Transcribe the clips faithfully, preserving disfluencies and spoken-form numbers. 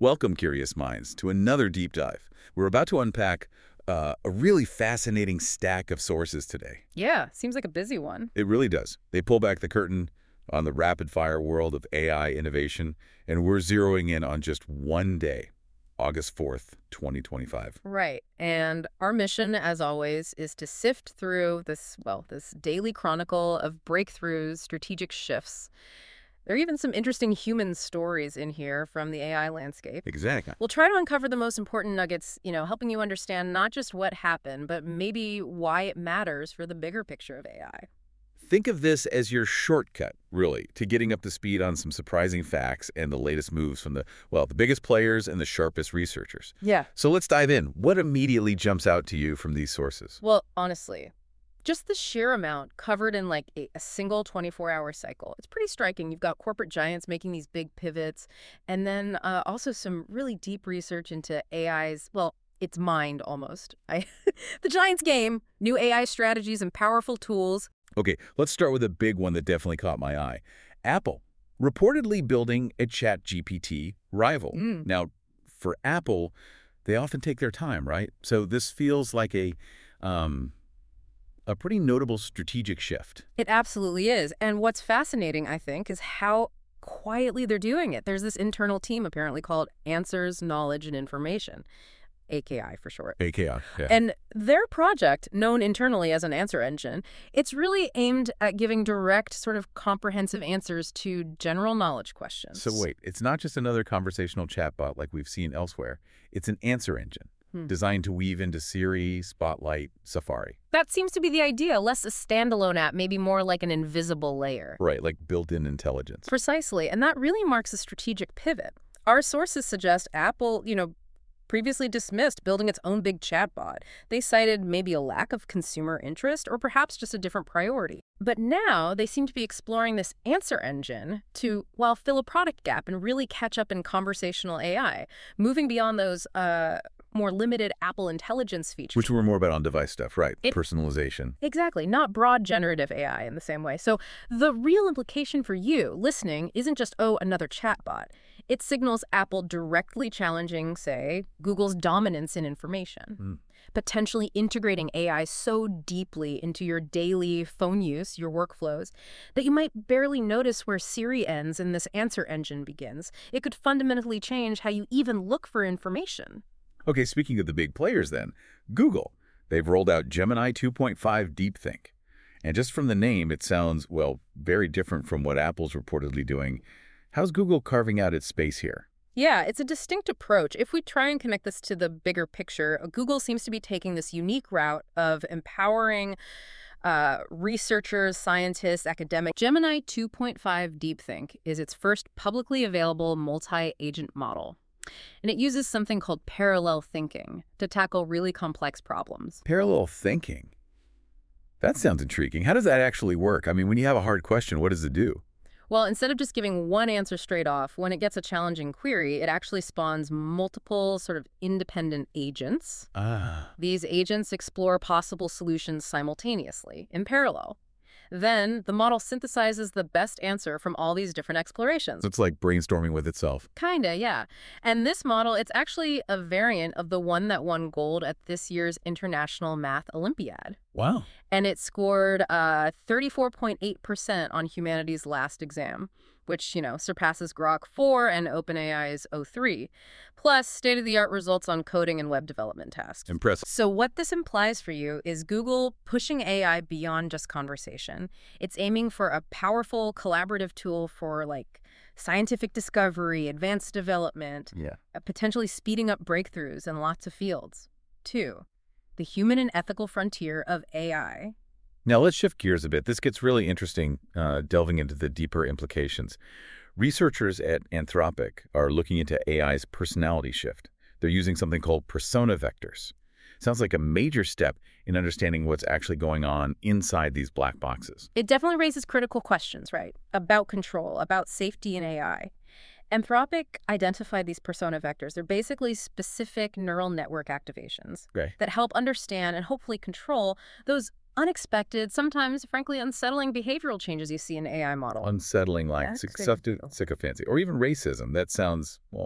Welcome, curious minds, to another deep dive. We're about to unpack uh, a really fascinating stack of sources today. Yeah, seems like a busy one. It really does. They pull back the curtain on the rapid-fire world of A I innovation, and we're zeroing in on just one day, August fourth, twenty twenty-five. Right. And our mission, as always, is to sift through this, well, this daily chronicle of breakthroughs, strategic shifts. There are even some interesting human stories in here from the A I landscape. Exactly. We'll try to uncover the most important nuggets, you know, helping you understand not just what happened, but maybe why it matters for the bigger picture of A I. Think of this as your shortcut, really, to getting up to speed on some surprising facts and the latest moves from the, well, the biggest players and the sharpest researchers. Yeah. So let's dive in. What immediately jumps out to you from these sources? Well, honestly, just the sheer amount covered in like a, a single twenty-four hour cycle. It's pretty striking. You've got corporate giants making these big pivots, and then uh, also some really deep research into A I's, well, its mind almost. I, the giant's game, new A I strategies and powerful tools. Okay, let's start with a big one that definitely caught my eye. Apple, reportedly building a ChatGPT rival. Mm. Now, for Apple, they often take their time, right? So this feels like a... Um, a pretty notable strategic shift. It absolutely is. And what's fascinating, I think, is how quietly they're doing it. There's this internal team apparently called Answers, Knowledge, and Information, A K I for short. A K I, yeah. And their project, known internally as an answer engine, it's really aimed at giving direct, sort of comprehensive answers to general knowledge questions. So wait, it's not just another conversational chatbot like we've seen elsewhere. It's an answer engine. Hmm. Designed to weave into Siri, Spotlight, Safari. That seems to be the idea, less a standalone app, maybe more like an invisible layer. Right, like built-in intelligence. Precisely, and that really marks a strategic pivot. Our sources suggest Apple, you know, previously dismissed building its own big chatbot. They cited maybe a lack of consumer interest or perhaps just a different priority. But now they seem to be exploring this answer engine to, well, fill a product gap and really catch up in conversational A I, moving beyond those uh, more limited Apple Intelligence features. Which were more about on-device stuff, right? It, Personalization. Exactly, not broad generative A I in the same way. So the real implication for you listening isn't just, oh, another chatbot. It signals Apple directly challenging, say, Google's dominance in information, mm. potentially integrating A I so deeply into your daily phone use, your workflows, that you might barely notice where Siri ends and this answer engine begins. It could fundamentally change how you even look for information. Okay, speaking of the big players then, Google. They've rolled out Gemini two point five DeepThink. And just from the name, it sounds, well, very different from what Apple's reportedly doing. How's Google carving out its space here? Yeah, it's a distinct approach. If we try and connect this to the bigger picture, Google seems to be taking this unique route of empowering uh, researchers, scientists, academics. Gemini two point five DeepThink is its first publicly available multi-agent model. And it uses something called parallel thinking to tackle really complex problems. Parallel thinking? That sounds intriguing. How does that actually work? I mean, when you have a hard question, what does it do? Well, instead of just giving one answer straight off, when it gets a challenging query, it actually spawns multiple sort of independent agents. Ah. These agents explore possible solutions simultaneously, in parallel. Then the model synthesizes the best answer from all these different explorations. It's like brainstorming with itself. Kinda, yeah. And this model, it's actually a variant of the one that won gold at this year's International Math Olympiad. Wow. And it scored uh, thirty-four point eight percent on humanity's last exam, which, you know, surpasses Grok four and OpenAI's O three, plus state-of-the-art results on coding and web development tasks. Impressive. So what this implies for you is Google pushing A I beyond just conversation. It's aiming for a powerful collaborative tool for, like, scientific discovery, advanced development, yeah. uh, potentially speeding up breakthroughs in lots of fields. Two, the human and ethical frontier of A I. Now, let's shift gears a bit. This gets really interesting, uh, delving into the deeper implications. Researchers at Anthropic are looking into A I's personality shift. They're using something called persona vectors. Sounds like a major step in understanding what's actually going on inside these black boxes. It definitely raises critical questions, right? About control, about safety in A I. Anthropic identified these persona vectors. They're basically specific neural network activations okay. that help understand and hopefully control those unexpected, sometimes, frankly, unsettling behavioral changes you see in A I models. Unsettling, like That's sycophancy, or even racism. That sounds, well,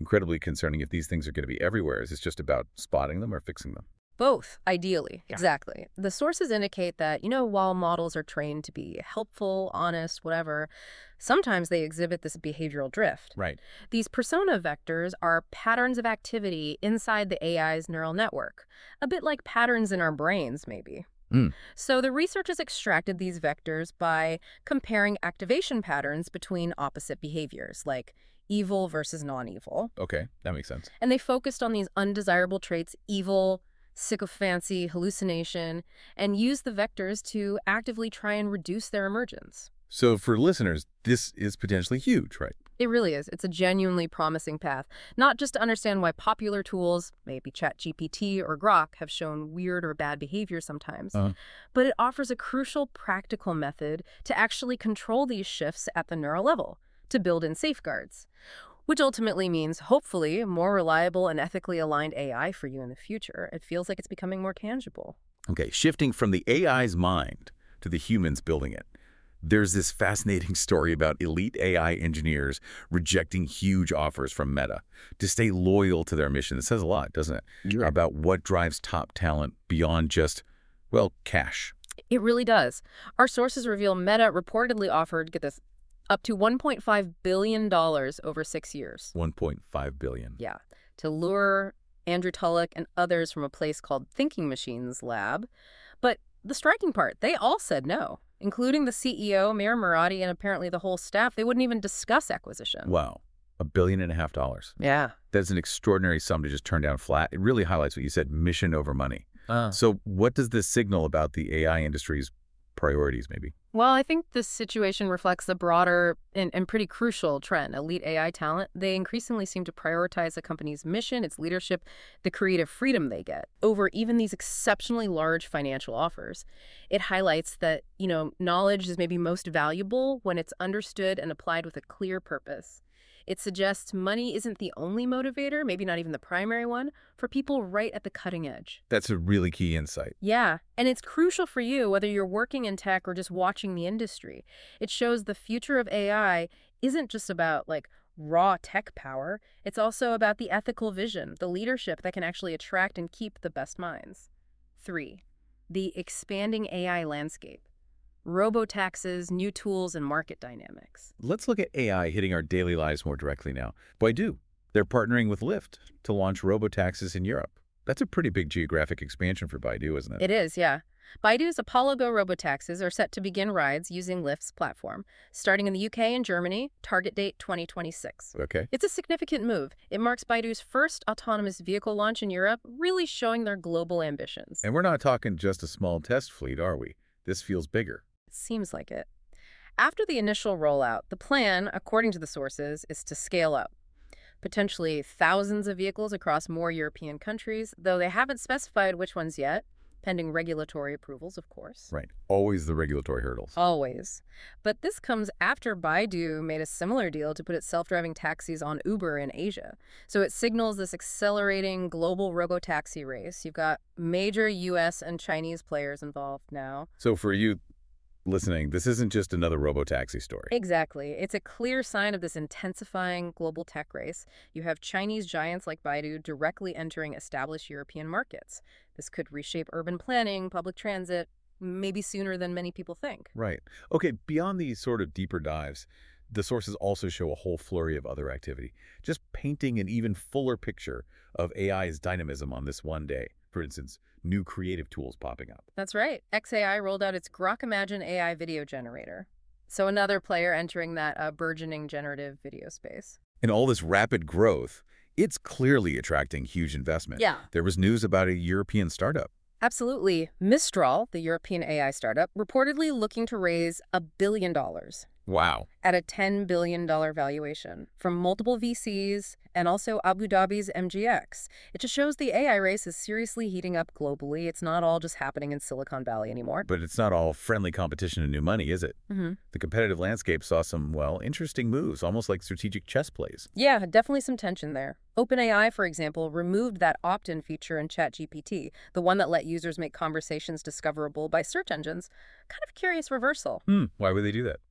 incredibly concerning if these things are going to be everywhere. Is this just about spotting them or fixing them? Both, ideally. Yeah. Exactly. The sources indicate that, you know, while models are trained to be helpful, honest, whatever, sometimes they exhibit this behavioral drift. Right. These persona vectors are patterns of activity inside the A I's neural network, a bit like patterns in our brains, maybe. Mm. So the researchers extracted these vectors by comparing activation patterns between opposite behaviors, like evil versus non-evil. Okay, that makes sense. And they focused on these undesirable traits, evil, sycophancy, hallucination, and used the vectors to actively try and reduce their emergence. So for listeners, this is potentially huge, right? It really is. It's a genuinely promising path, not just to understand why popular tools, maybe ChatGPT or Grok, have shown weird or bad behavior sometimes, Uh-huh. but it offers a crucial practical method to actually control these shifts at the neural level, to build in safeguards, which ultimately means, hopefully, more reliable and ethically aligned A I for you in the future. It feels like it's becoming more tangible. Okay, shifting from the A I's mind to the humans building it. There's this fascinating story about elite A I engineers rejecting huge offers from Meta to stay loyal to their mission. It says a lot, doesn't it? You're About what drives top talent beyond just, well, cash. It really does. Our sources reveal Meta reportedly offered, get this, up to one point five billion dollars over six years. one point five billion dollars. Yeah, to lure Andrew Tulloch and others from a place called Thinking Machines Lab. But the striking part, they all said no, including the C E O, Mayor Murati, and apparently the whole staff. They wouldn't even discuss acquisition. Wow, a billion and a half dollars. Yeah. That's an extraordinary sum to just turn down flat. It really highlights what you said, mission over money. Uh, So what does this signal about the A I industry's priorities, maybe? Well, I think this situation reflects the broader and, and pretty crucial trend. Elite A I talent, they increasingly seem to prioritize a company's mission, its leadership, the creative freedom they get, over even these exceptionally large financial offers. It highlights that, you know, knowledge is maybe most valuable when it's understood and applied with a clear purpose. It suggests money isn't the only motivator, maybe not even the primary one, for people right at the cutting edge. That's a really key insight. Yeah, and it's crucial for you whether you're working in tech or just watching the industry. It shows the future of A I isn't just about, like, raw tech power. It's also about the ethical vision, the leadership that can actually attract and keep the best minds. Three, the expanding A I landscape. Robotaxes, new tools, and market dynamics. Let's look at A I hitting our daily lives more directly now. Baidu, they're partnering with Lyft to launch robotaxis in Europe. That's a pretty big geographic expansion for Baidu, isn't it? It is, yeah. Baidu's Apollo Go robotaxis are set to begin rides using Lyft's platform, starting in the U K and Germany, target date twenty twenty-six. Okay. It's a significant move. It marks Baidu's first autonomous vehicle launch in Europe, really showing their global ambitions. And we're not talking just a small test fleet, are we? This feels bigger. It seems like it. After the initial rollout, the plan, according to the sources, is to scale up. Potentially thousands of vehicles across more European countries, though they haven't specified which ones yet, pending regulatory approvals, of course. Right. Always the regulatory hurdles. Always. But this comes after Baidu made a similar deal to put its self-driving taxis on Uber in Asia. So it signals this accelerating global robotaxi race. You've got major U S and Chinese players involved now. So for you listening, this isn't just another robotaxi story. Exactly. It's a clear sign of this intensifying global tech race. You have Chinese giants like Baidu directly entering established European markets. This could reshape urban planning, public transit, maybe sooner than many people think. Right. Okay, beyond these sort of deeper dives, the sources also show a whole flurry of other activity, just painting an even fuller picture of A I's dynamism on this one day. For instance, new creative tools popping up. That's right. X A I rolled out its Grok Imagine A I video generator. So another player entering that uh, burgeoning generative video space. And all this rapid growth, it's clearly attracting huge investment. Yeah. There was news about a European startup. Absolutely. Mistral, the European A I startup, reportedly looking to raise a billion dollars Wow. at a ten billion dollars valuation from multiple V Cs and also Abu Dhabi's M G X. It just shows the A I race is seriously heating up globally. It's not all just happening in Silicon Valley anymore. But it's not all friendly competition and new money, is it? Mm-hmm. The competitive landscape saw some, well, interesting moves, almost like strategic chess plays. Yeah, definitely some tension there. OpenAI, for example, removed that opt-in feature in ChatGPT, the one that let users make conversations discoverable by search engines. Kind of curious reversal. Hmm, why would they do that?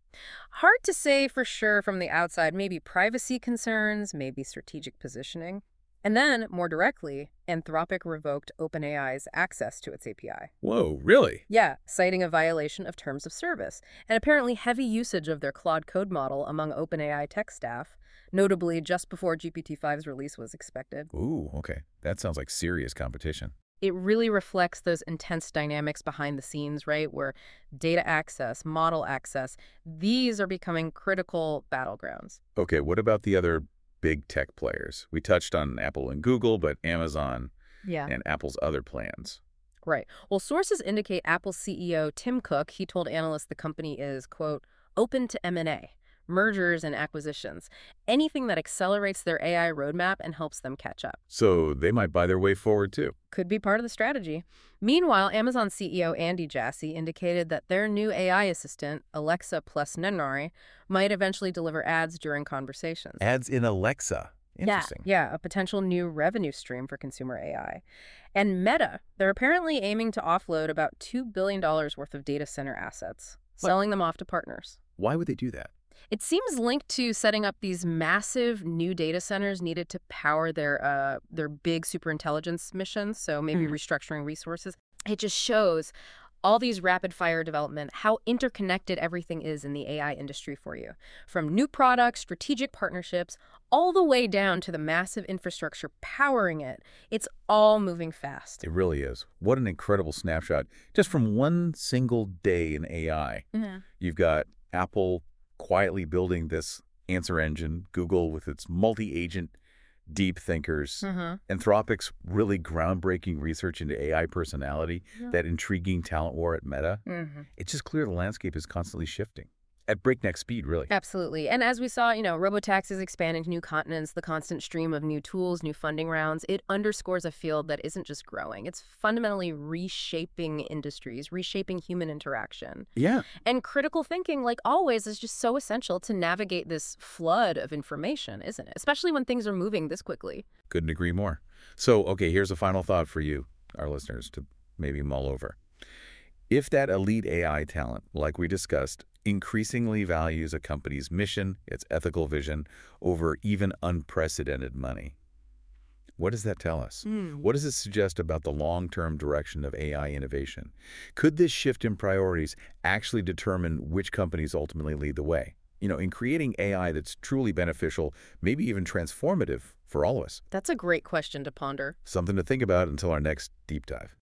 Hard to say for sure from the outside. Maybe privacy concerns, maybe strategic positioning. And then, more directly, Anthropic revoked OpenAI's access to its A P I. Whoa, really? Yeah, citing a violation of terms of service, and apparently heavy usage of their Claude Code model among OpenAI tech staff, notably just before G P T five's release was expected. Ooh, okay. That sounds like serious competition. It really reflects those intense dynamics behind the scenes, right, where data access, model access, these are becoming critical battlegrounds. Okay, what about the other big tech players? We touched on Apple and Google, but Amazon Yeah. and Apple's other plans. Right. Well, sources indicate Apple C E O Tim Cook, he told analysts the company is, quote, open to M and A, mergers and acquisitions, anything that accelerates their A I roadmap and helps them catch up. So they might buy their way forward, too. Could be part of the strategy. Meanwhile, Amazon C E O Andy Jassy indicated that their new A I assistant, Alexa plus Nenari, might eventually deliver ads during conversations. Ads in Alexa. Interesting. Yeah, yeah, a potential new revenue stream for consumer A I. And Meta, they're apparently aiming to offload about two billion dollars worth of data center assets, What? selling them off to partners. Why would they do that? It seems linked to setting up these massive new data centers needed to power their uh, their big superintelligence missions, so maybe Mhm. restructuring resources. It just shows all these rapid-fire development, how interconnected everything is in the A I industry for you. From new products, strategic partnerships, all the way down to the massive infrastructure powering it. It's all moving fast. It really is. What an incredible snapshot. Just from one single day in A I. Yeah. You've got Apple quietly building this answer engine, Google with its multi-agent deep thinkers, Mm-hmm. Anthropic's really groundbreaking research into A I personality, Yeah. that intriguing talent war at Meta. Mm-hmm. It's just clear the landscape is constantly shifting. At breakneck speed, really. Absolutely. And as we saw, you know, robotaxis expanding to new continents, the constant stream of new tools, new funding rounds, it underscores a field that isn't just growing. It's fundamentally reshaping industries, reshaping human interaction. Yeah. And critical thinking, like always, is just so essential to navigate this flood of information, isn't it? Especially when things are moving this quickly. Couldn't agree more. So, okay, here's a final thought for you, our listeners, to maybe mull over. If that elite A I talent, like we discussed, increasingly values a company's mission, its ethical vision, over even unprecedented money, what does that tell us? What does it suggest about the long-term direction of A I innovation? Could this shift in priorities actually determine which companies ultimately lead the way? You know, in creating A I that's truly beneficial, maybe even transformative for all of us. That's a great question to ponder. Something to think about until our next deep dive.